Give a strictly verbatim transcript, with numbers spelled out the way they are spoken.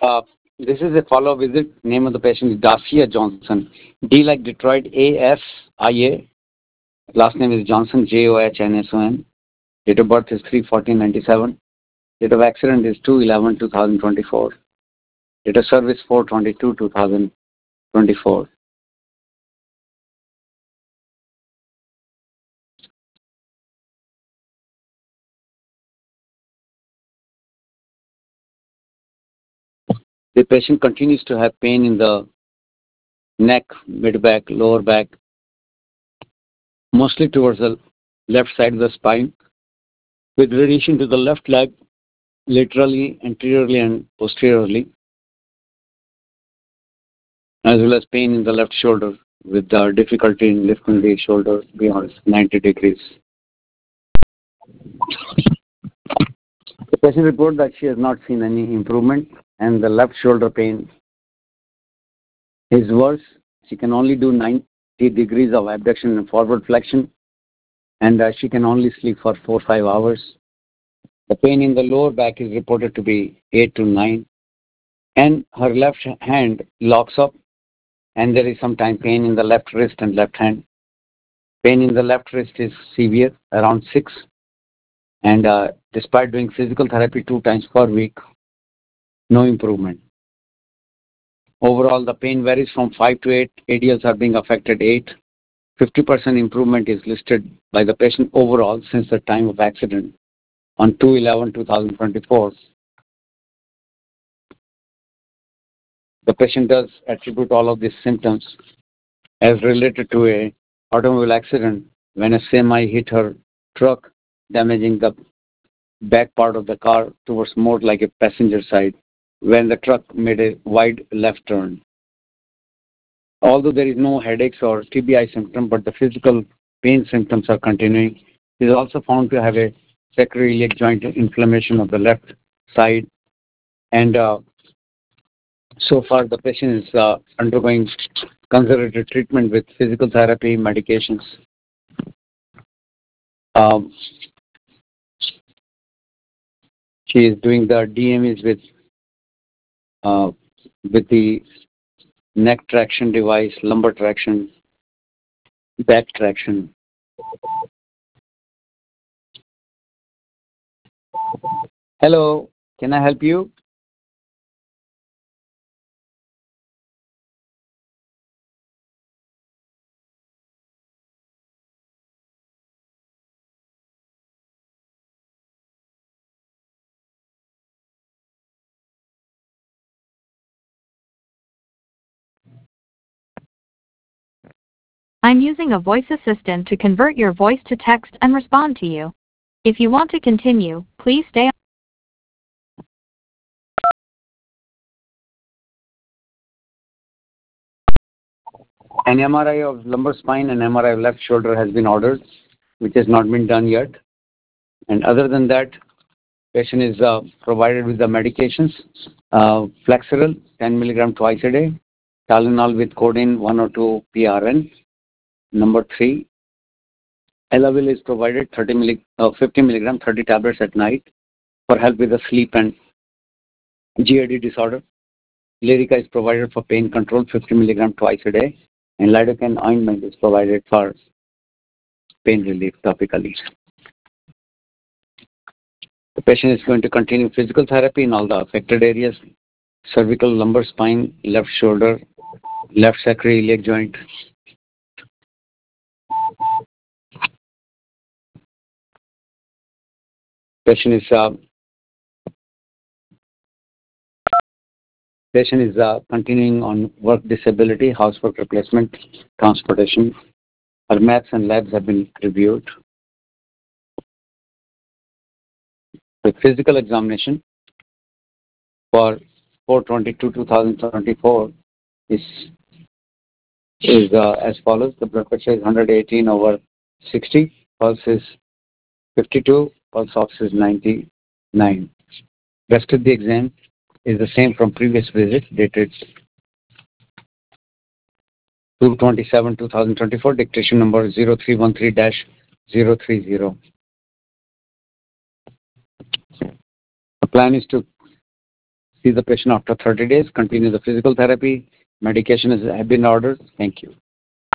Uh, this is a follow-up visit. Name of the patient is Dacia Johnson. D like Detroit, A S I A. Last name is Johnson, J O H N S O N. Date of birth is three fourteen ninety-seven. Date of accident is two eleven twenty twenty-four. Date of service four twenty-two twenty twenty-four. The patient continues to have pain in the neck, mid-back, lower back, mostly towards the left side of the spine, with radiation to the left leg, laterally, anteriorly, and posteriorly, as well as pain in the left shoulder, with uh, difficulty in lifting the shoulder beyond ninety degrees. The patient reported that she has not seen any improvement, and the left shoulder pain is worse. She can only do ninety degrees of abduction and forward flexion, and uh, she can only sleep for four or five hours. The pain in the lower back is reported to be eight to nine, and her left hand locks up, and there is sometimes pain in the left wrist and left hand. Pain in the left wrist is severe, around six, and uh, despite doing physical therapy two times per week, no improvement. Overall, the pain varies from five to eight. A D Ls are being affected eight. fifty percent improvement is listed by the patient overall since the time of accident on two eleven twenty twenty-four. The patient does attribute all of these symptoms as related to a automobile accident when a semi hit her truck, damaging the back part of the car towards more like a passenger side when the truck made a wide left turn. Although there is no headaches or T B I symptom, but the physical pain symptoms are continuing. He is also found to have a sacroiliac joint inflammation of the left side, and uh, so far the patient is uh, undergoing conservative treatment with physical therapy, medications. Um, she is doing the D M Es with uh, with the neck traction device, lumbar traction, back traction. Hello, can I help you? I'm using a voice assistant to convert your voice to text and respond to you. If you want to continue, please stay on. An M R I of lumbar spine and M R I of left shoulder has been ordered, which has not been done yet. And other than that, patient is uh, provided with the medications, uh, Flexeril, ten milligram twice a day, Tylenol with codeine one or two P R N. Number three, Elavil is provided thirty milli, uh, fifty milligram, thirty tablets at night for help with the sleep and G A D disorder. Lyrica is provided for pain control, fifty milligram twice a day, and lidocaine ointment is provided for pain relief topically. The patient is going to continue physical therapy in all the affected areas: cervical, lumbar spine, left shoulder, left sacroiliac joint. Patient is uh, patient is uh, continuing on work disability, housework replacement, transportation. Her maths and labs have been reviewed. The physical examination for four twenty-two twenty twenty-four is is uh, as follows. The blood pressure is one hundred eighteen over sixty, pulse is fifty-two, pulse ox is ninety-nine. Rest of the exam is the same from previous visit, dated two twenty-seven twenty twenty-four, dictation number zero three one three dash zero three zero. The plan is to See the patient after thirty days. Continue the physical therapy. Medication has been ordered. Thank you.